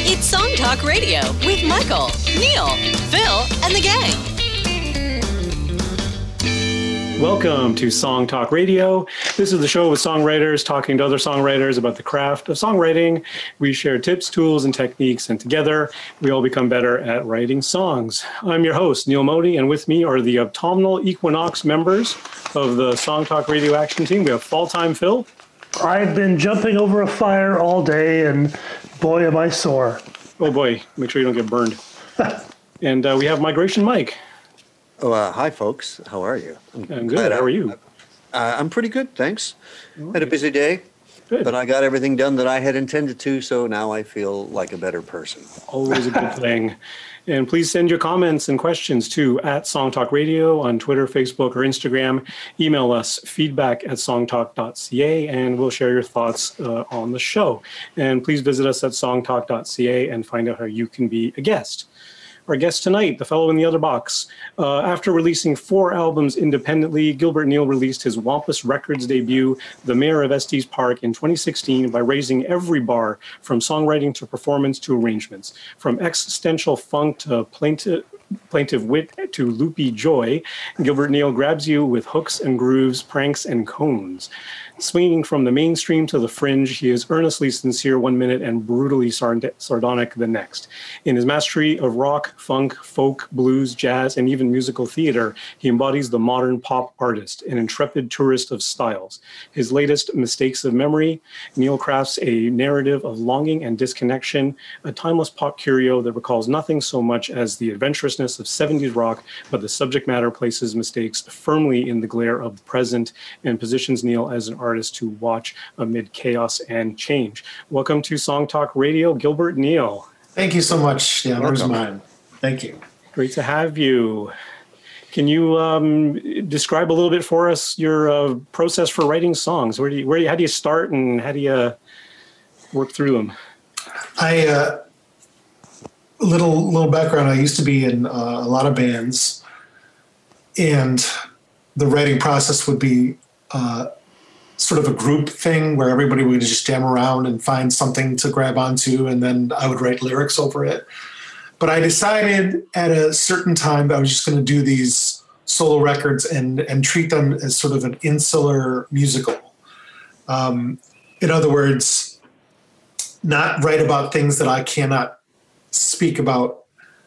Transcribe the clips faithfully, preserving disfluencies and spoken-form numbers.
It's Song Talk Radio with Michael, Neil, Phil, and the gang. Welcome to Song Talk Radio. This is the show with songwriters talking to other songwriters about the craft of songwriting. We share tips, tools, and techniques, and together we all become better at writing songs. I'm your host, Neil Modi, and with me are the autumnal equinox members of the Song Talk Radio Action Team. We have Fall Time Phil. I've been jumping over a fire all day, and boy, am I sore. Oh boy, make sure you don't get burned. And uh, we have Migration Mike. Oh, uh, hi, folks. How are you? I'm, I'm good. How are you? Uh, I'm pretty good, thanks. Right. Had a busy day, good. But I got everything done that I had intended to, so now I feel like a better person. Always a good thing. And please send your comments and questions to at Song Talk Radio on Twitter, Facebook, or Instagram. Email us feedback at songtalk dot c a, and we'll share your thoughts uh, on the show. And please visit us at songtalk dot c a and find out how you can be a guest. Our guest tonight, the fellow in the other box. Uh, after releasing four albums independently, Gilbert Neal released his Wampus Records debut, The Mayor of Estes Park, in twenty sixteen by raising every bar from songwriting to performance to arrangements. From existential funk to plaintive, plaintive wit to loopy joy, Gilbert Neal grabs you with hooks and grooves, pranks and cones. Swinging from the mainstream to the fringe, he is earnestly sincere one minute and brutally sard- sardonic the next. In his mastery of rock, funk, folk, blues, jazz, and even musical theater, he embodies the modern pop artist, an intrepid tourist of styles. His latest, Mistakes of Memory, Neal crafts a narrative of longing and disconnection, a timeless pop curio that recalls nothing so much as the adventurousness of seventies rock, but the subject matter places mistakes firmly in the glare of the present and positions Neal as an artist to watch amid chaos and change. Welcome to Song Talk Radio, Gilbert Neal. Thank you so much. The honor's mine. Thank you. Great to have you. Can you um, describe a little bit for us your uh, process for writing songs? Where do you, where do you, how do you start and how do you uh, work through them? I uh, little little background. I used to be in uh, a lot of bands, and the writing process would be uh, sort of a group thing where everybody would just jam around and find something to grab onto, and then I would write lyrics over it. But I decided at a certain time that I was just going to do these solo records and, and treat them as sort of an insular musical. Um, in other words, not write about things that I cannot speak about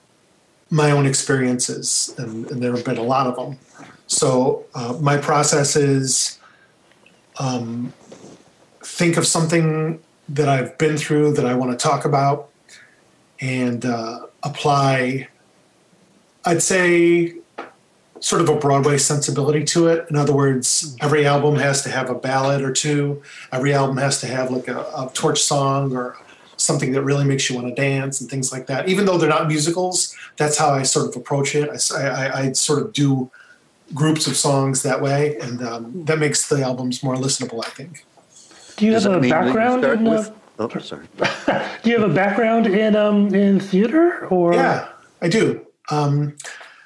my own experiences, and, and there have been a lot of them. So uh, my process is Um, think of something that I've been through that I want to talk about and uh, apply, I'd say, sort of a Broadway sensibility to it. In other words, every album has to have a ballad or two. Every album has to have like a, a torch song or something that really makes you want to dance and things like that. Even though they're not musicals, that's how I sort of approach it. I, I, I sort of do groups of songs that way, and um, that makes the albums more listenable, I think. Do you Does have a background in? With, uh, oh, sorry. Do you have a background in um in theater or? Yeah, I do. Um,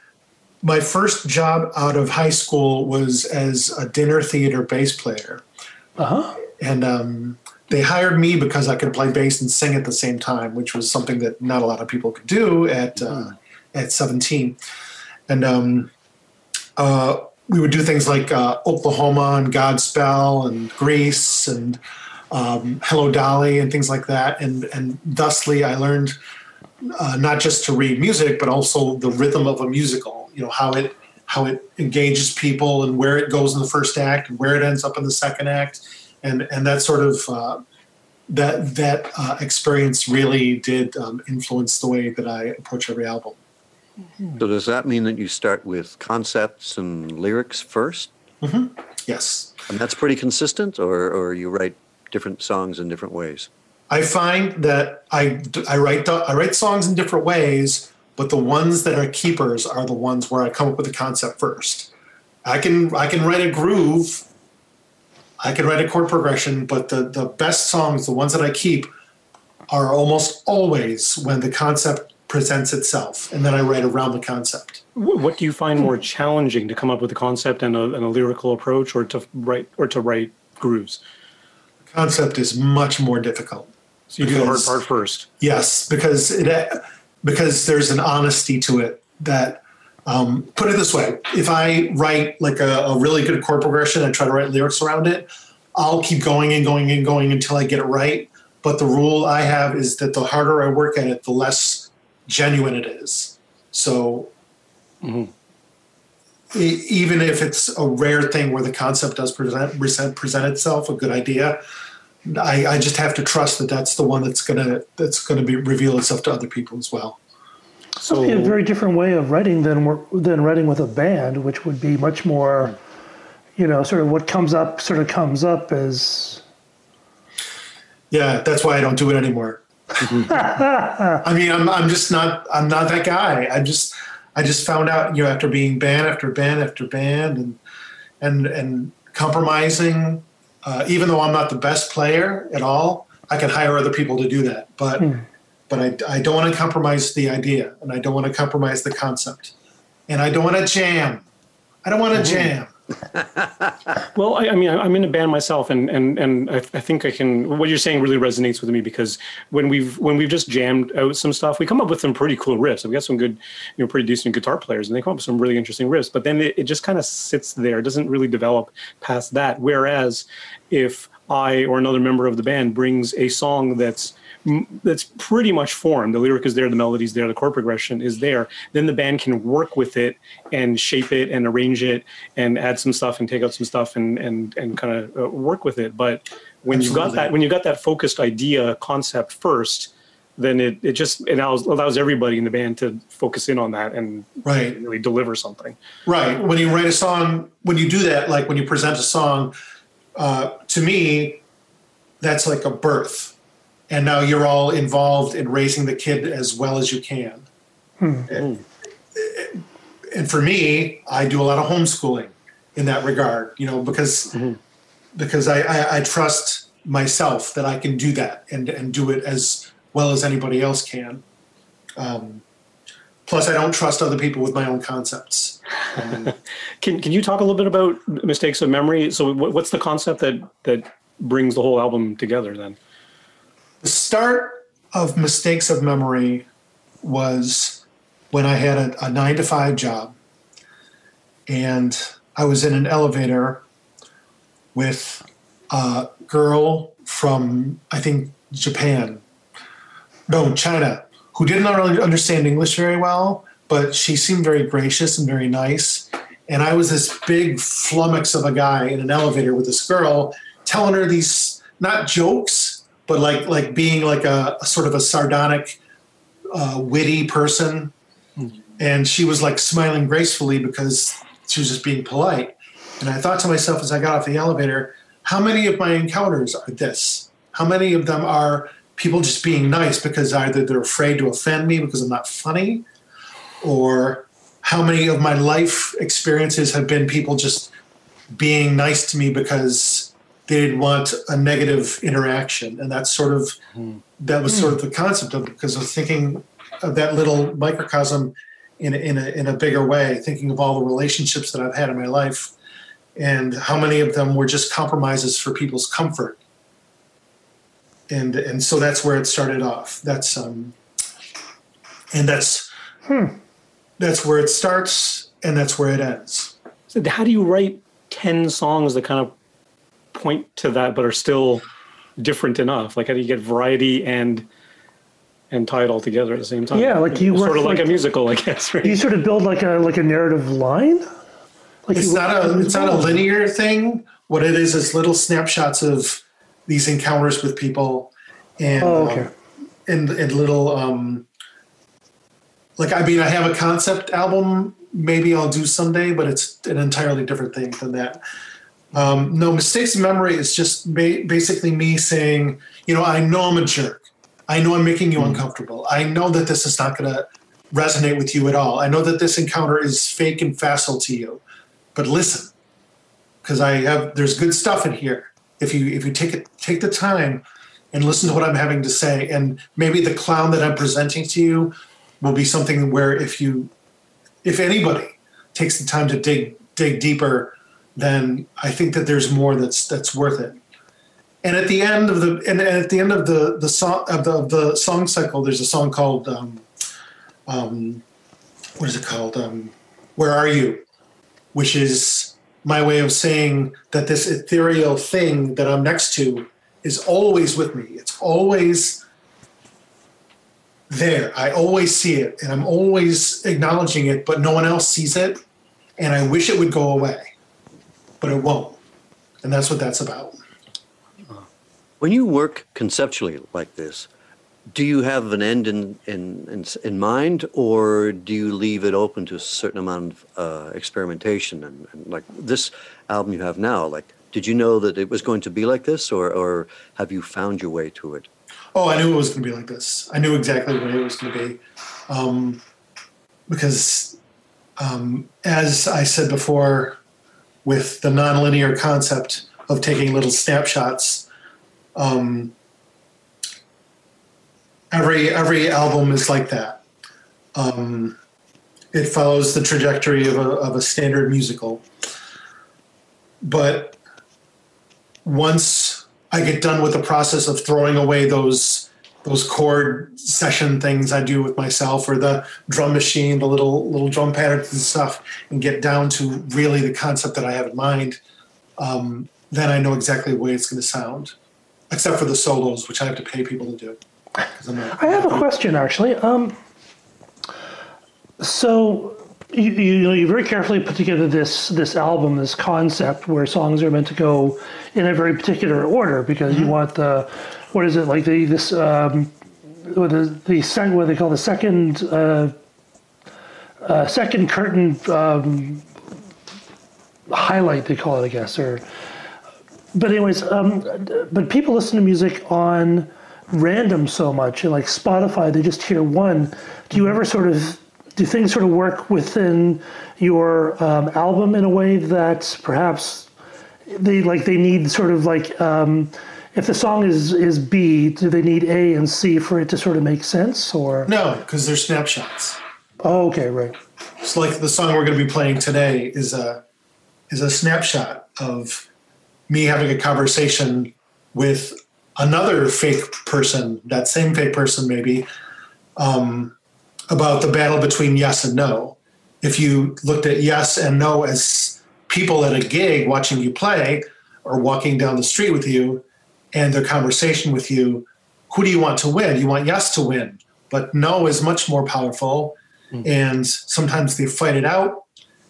my first job out of high school was as a dinner theater bass player. Uh huh. And um, they hired me because I could play bass and sing at the same time, which was something that not a lot of people could do at uh, at seventeen. And um, Uh, we would do things like uh, Oklahoma and Godspell and Grease and um, Hello Dolly and things like that. And, and thusly, I learned uh, not just to read music, but also the rhythm of a musical. You know, how it how it engages people and where it goes in the first act and where it ends up in the second act, and and that sort of uh, that that uh, experience really did um, influence the way that I approach every album. So does that mean that you start with concepts and lyrics first? Mm-hmm. Yes. And that's pretty consistent, or, or you write different songs in different ways? I find that I, I write the, I write songs in different ways, but the ones that are keepers are the ones where I come up with the concept first. I can I can write a groove, I can write a chord progression, but the, the best songs, the ones that I keep, are almost always when the concept presents itself, and then I write around the concept. What do you find more challenging, to come up with a concept and a, and a lyrical approach, or to write or to write grooves? The concept is much more difficult. So you do the hard Because- part first. Yes, because it because there's an honesty to it that um, put it this way: if I write like a, a really good chord progression and try to write lyrics around it, I'll keep going and going and going until I get it right. But the rule I have is that the harder I work at it, the less genuine it is. So Mhm. e- even if it's a rare thing where the concept does present present, present itself, a good idea, I, I just have to trust that that's the one that's gonna that's gonna be reveal itself to other people as well. So Be a very different way of writing than wor- than writing with a band, which would be much more, you know, sort of what comes up sort of comes up as. Yeah, that's why I don't do it anymore. I mean, I'm I'm just not I'm not that guy. I just I just found out, you know, after being band after band after band and and and compromising. Uh, even though I'm not the best player at all, I can hire other people to do that. But Hmm. but I, I don't want to compromise the idea, and I don't want to compromise the concept, and I don't want to jam. I don't want to jam. Well, I, I mean, I'm in a band myself, and and and I, I think I can. What you're saying really resonates with me because when we've when we've just jammed out some stuff, we come up with some pretty cool riffs. We got some good, you know, pretty decent guitar players, and they come up with some really interesting riffs. But then it, it just kind of sits there. It doesn't really develop past that. Whereas if I or another member of the band brings a song that's that's pretty much formed, the lyric is there, the melody's there, the chord progression is there, then the band can work with it and shape it and arrange it and add some stuff and take out some stuff and and and kind of uh, work with it. But when you got Absolutely. that when you got that focused idea concept first, then it, it just it allows, allows everybody in the band to focus in on that and Right. really deliver something. Right. When you write a song, when you do that, like when you present a song, uh, to me, that's like a birth. And now you're all involved in raising the kid as well as you can. And, and for me, I do a lot of homeschooling in that regard, you know, because because I, I, I trust myself that I can do that and, and do it as well as anybody else can. Um, plus, I don't trust other people with my own concepts. Um, Can can you talk a little bit about Mistakes of Memory? So what, what's the concept that that brings the whole album together then? The start of Mistakes of Memory was when I had a, a nine to five job, and I was in an elevator with a girl from, I think, Japan, no, China, who did not really understand English very well, but she seemed very gracious and very nice. And I was this big flummox of a guy in an elevator with this girl telling her these, not jokes, but like like being like a, a sort of a sardonic, uh, witty person. And she was like smiling gracefully because she was just being polite. And I thought to myself as I got off the elevator, how many of my encounters are this? How many of them are people just being nice because either they're afraid to offend me because I'm not funny, or how many of my life experiences have been people just being nice to me because they didn't want a negative interaction. And that's sort of, that was sort of the concept of it, because I was thinking of that little microcosm in a, in a, in a bigger way, thinking of all the relationships that I've had in my life and how many of them were just compromises for people's comfort. And, and so that's where it started off. That's, um, and that's, that's where it starts and that's where it ends. So how do you write ten songs that kind of point to that but are still different enough? Like how do you get variety and and tie it all together at the same time? Yeah, like you sort work of like, like- a musical, I guess, right? You sort of build like a like a narrative line. Like It's you- not a it's not a linear thing. What it is is little snapshots of these encounters with people, and Oh, okay. um, and and little um, like I mean I have a concept album. Maybe I'll do someday, but it's an entirely different thing than that. Um, no, Mistakes of Memory is just ba- basically me saying, you know, I know I'm a jerk. I know I'm making you uncomfortable. I know that this is not going to resonate with you at all. I know that this encounter is fake and facile to you, but listen, because I have there's good stuff in here. If you if you take it take the time and listen to what I'm having to say, and maybe the clown that I'm presenting to you will be something where if you if anybody takes the time to dig dig deeper, then I think that there's more that's that's worth it. And at the end of the and at the end of the the song of the, of the song cycle, there's a song called um, um, what is it called? Um, Where Are You? Which is my way of saying that this ethereal thing that I'm next to is always with me. It's always there. I always see it, and I'm always acknowledging it, but no one else sees it. And I wish it would go away, but it won't. And that's what that's about. When you work conceptually like this, do you have an end in, in, in, in mind, or do you leave it open to a certain amount of uh, experimentation? And, and like this album you have now, like, did you know that it was going to be like this, or, or have you found your way to it? Oh, I knew it was going to be like this. I knew exactly what it was going to be. Um, because um, as I said before, with the nonlinear concept of taking little snapshots, Um, every every album is like that. Um, it follows the trajectory of a, of a standard musical. But once I get done with the process of throwing away those those chord session things I do with myself, or the drum machine, the little little drum patterns and stuff, and get down to really the concept that I have in mind, um, then I know exactly the way it's going to sound. Except for the solos, which I have to pay people to do. Not, I have a question, actually. Um, so you, you, you very carefully put together this this album, this concept, where songs are meant to go in a very particular order, because mm-hmm. you want the, what is it, like the this um, the the second, what they call the second uh, uh, second curtain um, highlight, they call it, I guess, or. But anyways, um, but people listen to music on random so much, and like Spotify, they just hear one. Do you ever sort of, do things sort of work within your um, album in a way that perhaps they like they need sort of like, um, if the song is, is B, do they need A and C for it to sort of make sense, or? No, because they're snapshots. Oh, okay, right. It's like the song we're going to be playing today is a is a snapshot of me having a conversation with another fake person, that same fake person maybe, um, about the battle between yes and no. If you looked at yes and no as people at a gig watching you play or walking down the street with you and their conversation with you, who do you want to win? You want yes to win, but no is much more powerful. Mm. And sometimes they fight it out,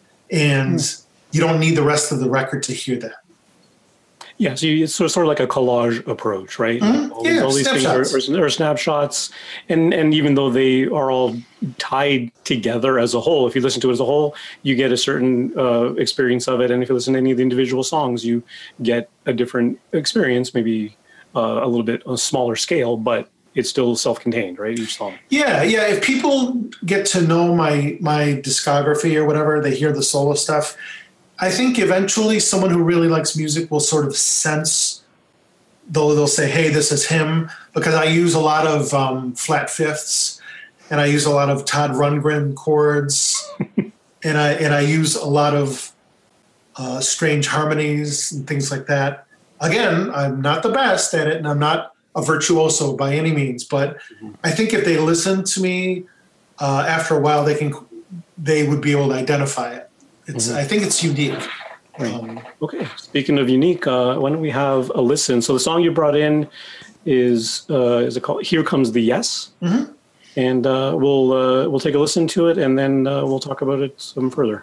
and mm. you don't need the rest of the record to hear that. Yeah, so you, it's sort of like a collage approach, right? Mm-hmm. All, yeah, all these snapshots. things are, are, are snapshots, and and even though they are all tied together as a whole, if you listen to it as a whole, you get a certain uh, experience of it, and if you listen to any of the individual songs, you get a different experience, maybe uh, a little bit on a smaller scale, but it's still self-contained, right? Each song. Yeah, yeah. If people get to know my my discography or whatever, they hear the solo stuff. I think eventually someone who really likes music will sort of sense, they'll, they'll say, hey, this is him, because I use a lot of um, flat fifths, and I use a lot of Todd Rundgren chords, and I and I use a lot of uh, strange harmonies and things like that. Again, I'm not the best at it, and I'm not a virtuoso by any means, but mm-hmm. I think if they listen to me, uh, after a while, they can they would be able to identify it. It's, mm-hmm. I think it's unique. Right. Um, okay. Speaking of unique, uh, why don't we have a listen? So the song you brought in is uh, is it called "Here Comes the Yes," mm-hmm. and uh, we'll uh, we'll take a listen to it, and then uh, we'll talk about it some further.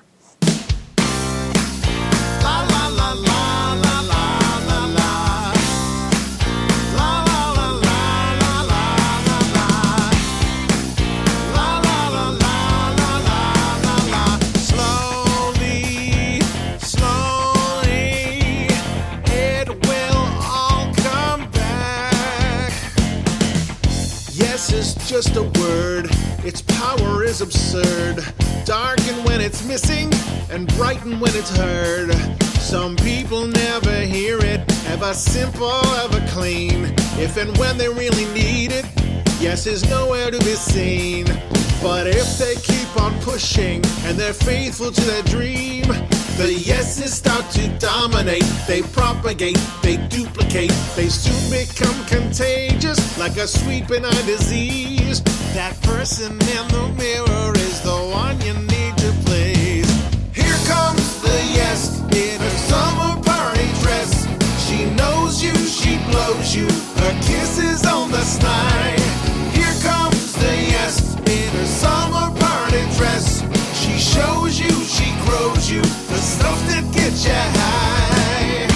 Just a word, its power is absurd. Darken when it's missing and brighten when it's heard. Some people never hear it, ever simple, ever clean. If and when they really need it, yes is nowhere to be seen. But if they keep on pushing and they're faithful to their dream, the yeses start to dominate. They propagate, they duplicate, they soon become contagious, like a sweet benign disease. That person in the mirror is the one you need to please. Here comes the yes in a summer party dress. She knows you, she blows you, her kisses on the snide. Here comes the yes in a summer party dress. She shows you, she grows you, the stuff that gets you high.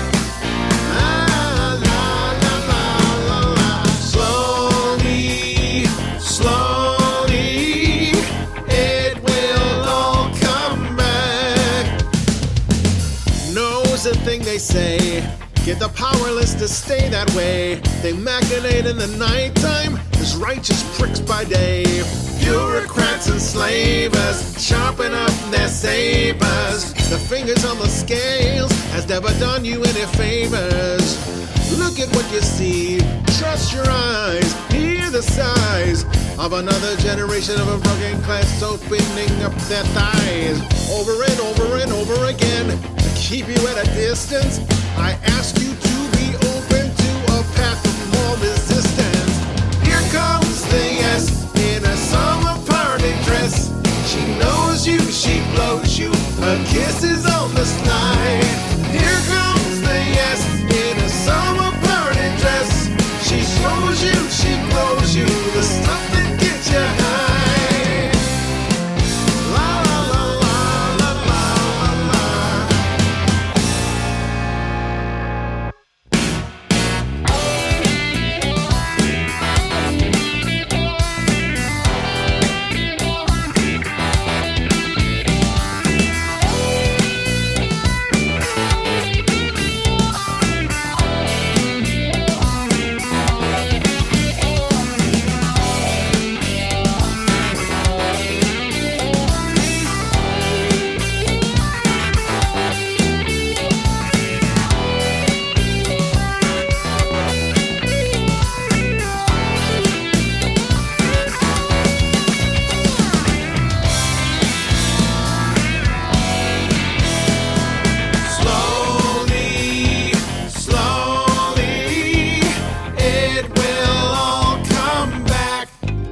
La, la, la, la, la, la. Slowly, slowly, it will all come back. Knows the thing they say, get the powerless to stay that way. They machinate in the nighttime as righteous pricks by day. Bureaucrats and slavers sharpen up their sabers. The fingers on the scales has never done you any favors. Look at what you see, trust your eyes, hear the sighs of another generation of a broken class opening up their thighs. Over and over and over again, to keep you at a distance, I ask you to be open to a path of more resistance. Here comes the yes in a summer party dress. She knows you, she blows you, her kisses on the slide. Here comes the yes in a summer party dress. She shows you, she blows you, the stuff that gets you high. La la la la la la la la. Slowly, slowly, it will all come back.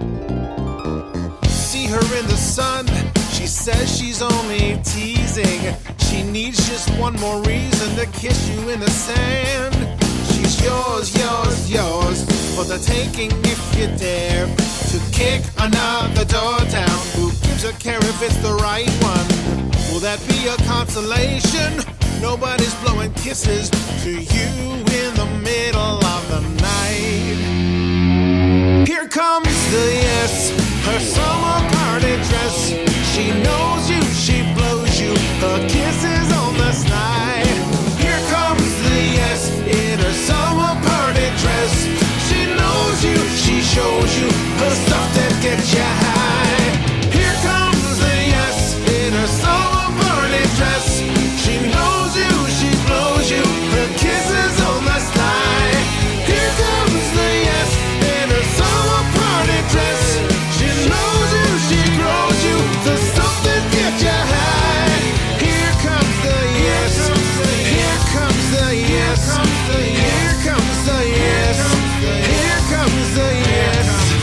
See her in the sun, she says she's only teasing. She needs just one more reason to kiss you in the sand. She's yours, yours, yours, for the taking if you dare to kick another door down. Who gives a care if it's the right one? Will that be a consolation? Nobody's blowing kisses to you in the middle of the night. Here comes the yes, her summer party dress. She knows you, she blows you, her kisses on the slide. Here comes the yes in her summer party dress. She knows you, she shows you, her stuff that gets you high. Here comes the yes in her summer party dress. She knows you, she blows you, her kisses on the slide. Here comes the yes in her summer party dress. She knows you, she grows you, the stuff that gets you high. Here comes the yes, here comes the yes, here comes the yes, here comes the yes.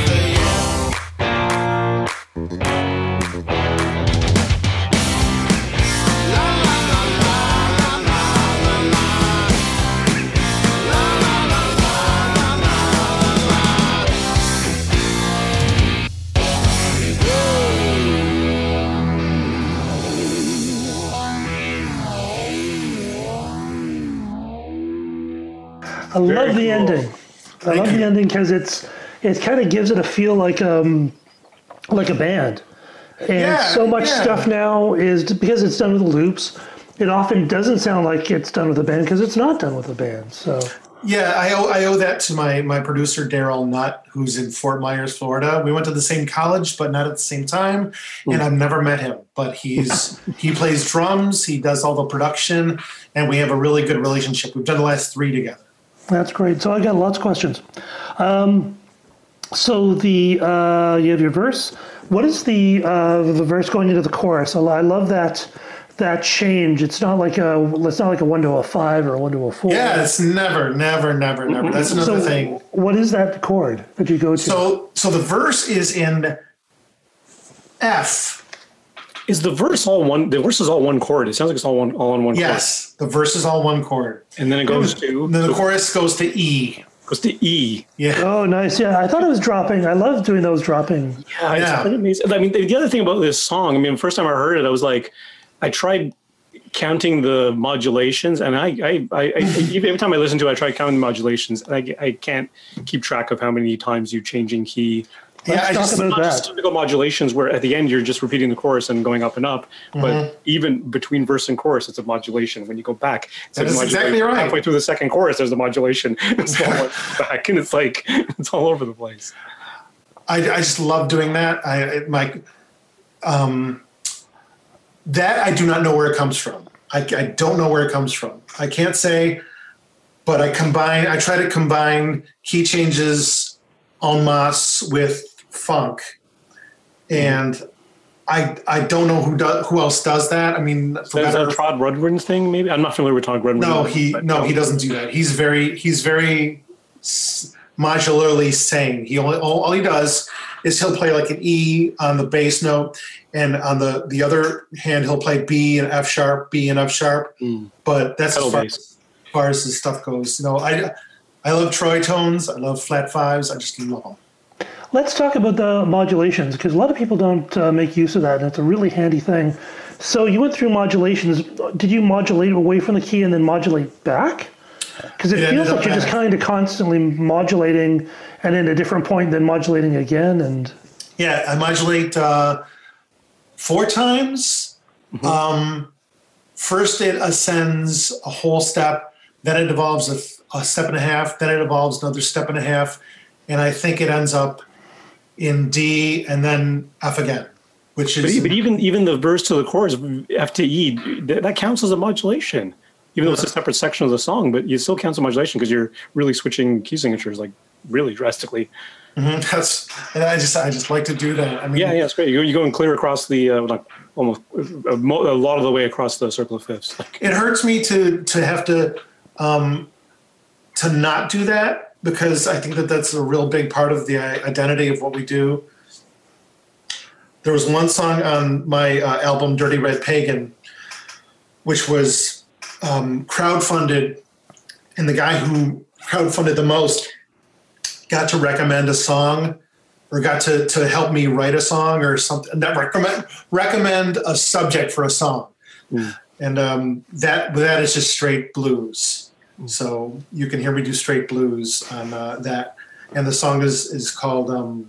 La la la la la la la la. La la la la la la la. I Very love the cool. ending. I love the ending because it's it kind of gives it a feel like um like a band. And Yeah, so much yeah. stuff now is because it's done with loops. It often doesn't sound like it's done with a band because it's not done with a band. So Yeah, I owe, I owe that to my my producer Daryl Nutt, who's in Fort Myers, Florida. We went to the same college, but not at the same time, and I've never met him. But he's he plays drums, he does all the production, and we have a really good relationship. We've done the last three together. that's great. So I got lots of questions. Um, so the uh, you have your verse. What is the uh, the verse going into the chorus? I lo- I love that that change, it's not like a it's not like a one to a five or a one to a four. Yeah, it's never, never, never, never. That's another so thing. What is that chord that you go to? So, so the verse is in F. Is the verse all one? The verse is all one chord. It sounds like it's all one, all on one chord. Yes, the verse is all one chord. And then it goes to. And then the chorus goes to E. Goes to E. Yeah. Oh, nice. Yeah, I thought it was dropping. I love doing those dropping. Yeah, it's Yeah. quite amazing. I mean, the, the other thing about this song, I mean, the first time I heard it, I was like, I tried counting the modulations, and I, I, I, I even every time I listen to it, I try counting the modulations, and I, I can't keep track of how many times you changing key. Yeah, I talk just, about Not just that. typical modulations where at the end you're just repeating the chorus and going up and up, Mm-hmm. but even between verse and chorus, it's a modulation. When you go back, it's That like is a modulation. exactly right. Halfway through the second chorus, there's a modulation. It's all back, and it's like it's all over the place. I, I just love doing that. I it, my, um, that I do not know where it comes from. I, I don't know where it comes from. I can't say, but I combine. I try to combine key changes en masse with funk, and I I don't know who does who else does that. I mean, for Is better, that a Todd Rundgren's thing? Maybe I'm not familiar with Todd Rundgren. no, he but- no he doesn't do that. He's very he's very s- modularly sane. He only all, all he does is he'll play like an E on the bass note, and on the the other hand he'll play B and F sharp, B and F sharp. Mm. But that's Pedal as far, bass. as far as his stuff goes. You know, I I love Troy-tones. I love flat fives. I just love them. Let's talk about the modulations, because a lot of people don't uh, make use of that, and it's a really handy thing. So you went through modulations. Did you modulate away from the key and then modulate back? Because it It feels ended like up you're just back. kind of constantly modulating, and then a different point, then modulating again. And Yeah, I modulate uh, four times. Um, first, it ascends a whole step. Then it evolves a, a step and a half. Then it evolves another step and a half. And I think it ends up in D and then F again, which But, is e- but even even the verse to the chorus, F to E, th- that counts as a modulation. Even though it's a separate section of the song, but it still counts as modulation because you're really switching key signatures like really drastically. that's. And I just I just like to do that. I mean, Yeah, yeah, it's great. You go, you go and clear across the uh, like almost a, mo- a lot of the way across the circle of fifths. Like, it hurts me to to have to um, to not do that, because I think that that's a real big part of the identity of what we do. There was one song on my uh, album Dirty Red Pagan, which was um, crowdfunded, and the guy who crowdfunded the most got to recommend a song, or got to, to help me write a song or something, not recommend, recommend a subject for a song. And um, that that is just straight blues. So you can hear me do straight blues on uh, that. And the song is, is called um,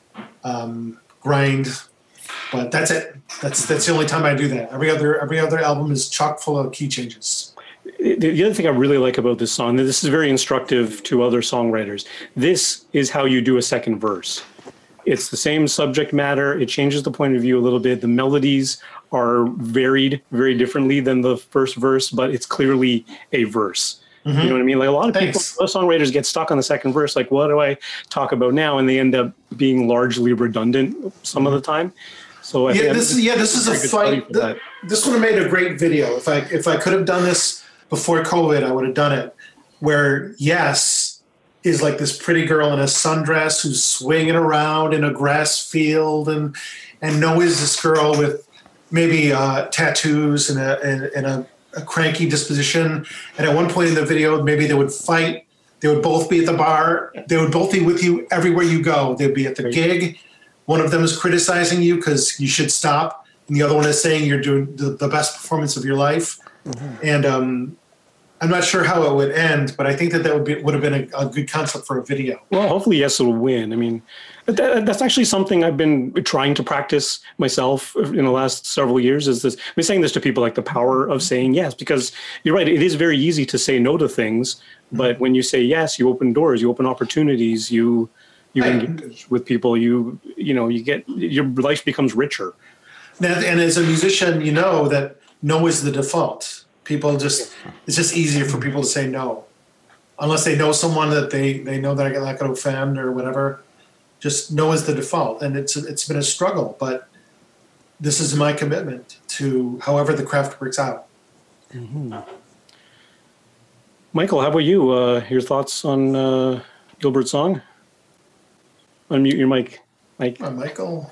um, Grind. But that's it. That's that's the only time I do that. Every other every other album is chock full of key changes. the, the other thing I really like about this song, and this is very instructive to other songwriters, this is how you do a second verse. It's the same subject matter. It changes the point of view a little bit. The melodies are varied very differently than the first verse, but it's clearly a verse. Mm-hmm. You know what I mean? Like a lot of Thanks. people, a lot of songwriters get stuck on the second verse. Like, what do I talk about now? And they end up being largely redundant some of the time. So I Yeah, think this is yeah, this is a very good study fight. for th- that. This would have made a great video if I if I could have done this before COVID. I would have done it. Where Yes is like this pretty girl in a sundress who's swinging around in a grass field, and and No is this girl with maybe uh, tattoos and a and, and a, a cranky disposition. And at one point in the video, maybe they would fight. They would both be at the bar. They would both be with you everywhere you go. They'd be at the gig. One of them is criticizing you because you should stop, and the other one is saying you're doing the, the best performance of your life. Mm-hmm. And um, I'm not sure how it would end, but I think that that would be would have been a, a good concept for a video. Well, hopefully, Yes will win. I mean, that, that's actually something I've been trying to practice myself in the last several years. Is this? I've been saying this to people, like the power of saying yes, because you're right. It is very easy to say no to things, but when you say yes, you open doors, you open opportunities, you you Right. engage with people. You you know you get your life becomes richer. And, and as a musician, you know that no is the default. People just it's just easier for people to say no, unless they know someone that they, they know that they're not going to offend or whatever. Just no is the default, and it's it's been a struggle. But this is my commitment to however the craft works out. Mm-hmm. Michael, how about you? Uh, your thoughts on uh, Gilbert's song? Unmute your mic, Mike. Uh, Michael.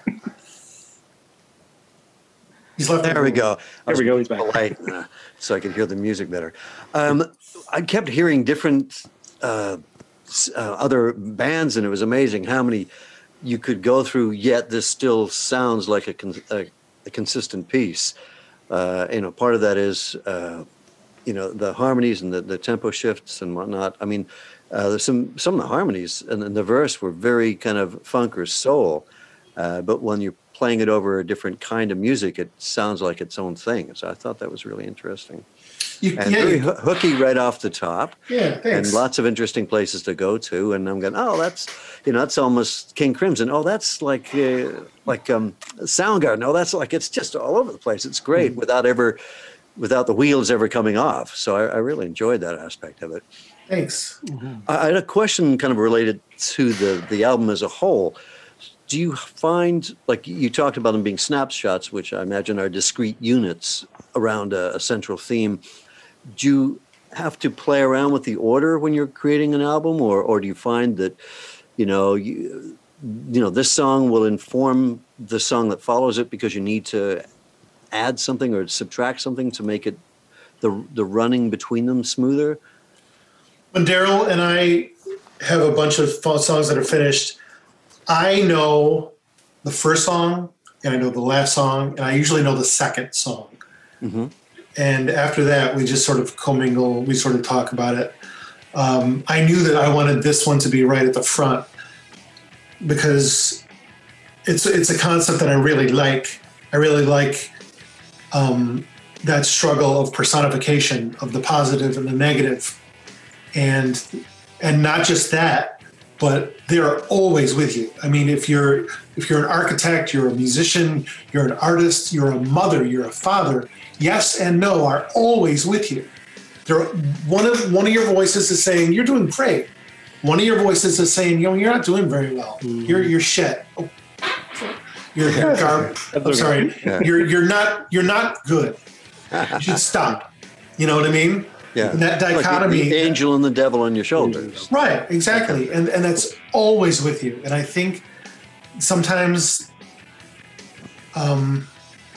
He's left. There we go. There we go. He's back. Polite, uh, so I could hear the music better. Um, I kept hearing different uh, s- uh, other bands, and it was amazing how many you could go through. Yet this still sounds like a, con- a, a consistent piece. Uh, you know, part of that is uh, you know the harmonies and the, the tempo shifts and whatnot. I mean, uh, there's some some of the harmonies and, and the verse were very kind of funk or soul, uh, but when you're playing it over a different kind of music, it sounds like its own thing. So I thought that was really interesting. You, And yeah, very you- hoo- hooky right off the top. yeah, thanks. And lots of interesting places to go to. And I'm going, oh, that's, you know, that's almost King Crimson. Oh, that's like, uh, like um, Soundgarden. Oh, that's like, it's just all over the place. It's great Mm-hmm. without ever, without the wheels ever coming off. So I, I really enjoyed that aspect of it. Thanks. I I had a question kind of related to the, the album as a whole. Do you find, like you talked about them being snapshots, which I imagine are discrete units around a, a central theme. Do you have to play around with the order when you're creating an album, or, or do you find that, you know, you, you know, this song will inform the song that follows it because you need to add something or subtract something to make it the the running between them smoother? When Daryl and I have a bunch of fo- songs that are finished, I know the first song and I know the last song, and I usually know the second song. Mm-hmm. And after that, we just sort of commingle, we sort of talk about it. Um, I knew that I wanted this one to be right at the front because it's it's a concept that I really like. I really like um, that struggle of personification of the positive and the negative, and and not just that, but they're always with you. I mean, if you're if you're an architect, you're a musician, you're an artist, you're a mother, you're a father. Yes and no are always with you. They're, one of one of your voices is saying you're doing great. One of your voices is saying, you know, you're not doing very well. Mm-hmm. You're you're shit. Oh, you're, you're garb. I'm sorry. Yeah. You're you're not you're not good. You should stop. You know what I mean? Yeah. And that dichotomy. Like the, the angel and the devil on your shoulders. Right. Exactly. And and that's always with you. And I think sometimes. Um.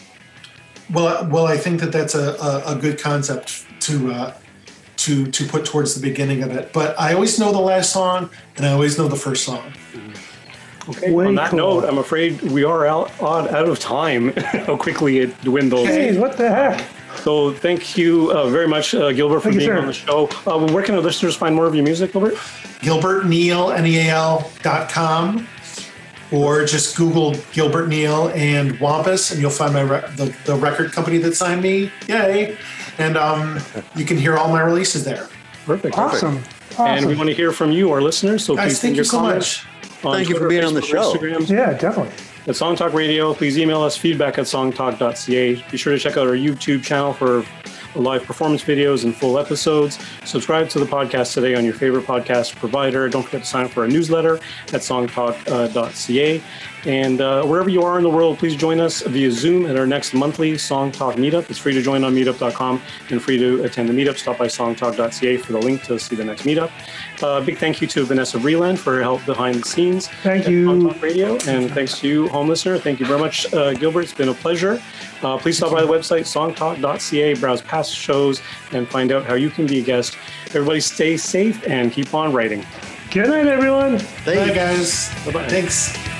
Well, well, I think that that's a, a, a good concept to uh, to to put towards the beginning of it. But I always know the last song, and I always know the first song. Okay. Way On that cool. note, I'm afraid we are out out of time. How quickly it dwindles. Hey, what the heck? So thank you uh, very much, uh, Gilbert, for thank being you, on the show. Uh, where can our listeners find more of your music, Gilbert? Gilbert Neal, N E A L dot com. Or just Google Gilbert Neal and Wampus, and you'll find my re- the, the record company that signed me. Yay! And um, you can hear all my releases there. Perfect. Awesome. Perfect. awesome. And we want to hear from you, our listeners. So Guys, please thank you so much. Thank Twitter, you for being Facebook, on the show. Instagram. Yeah, definitely. At Song Talk Radio, please email us feedback at songtalk dot c a. Be sure to check out our YouTube channel for live performance videos and full episodes. Subscribe to the podcast today on your favorite podcast provider. Don't forget to sign up for our newsletter at songtalk dot c a. And uh, wherever you are in the world, please join us via Zoom at our next monthly Song Talk meetup. It's free to join on meetup dot com and free to attend the meetup. Stop by songtalk dot c a for the link to see the next meetup. Uh, big thank you to Vanessa Vreeland for her help behind the scenes. Thank at you. Song Talk Radio. And thanks to you, home listener. Thank you very much, uh, Gilbert. It's been a pleasure. Uh, please stop by the website, songtalk dot c a, browse past shows, and find out how you can be a guest. Everybody stay safe and keep on writing. Good night, everyone. Bye, guys. Bye-bye. Thanks.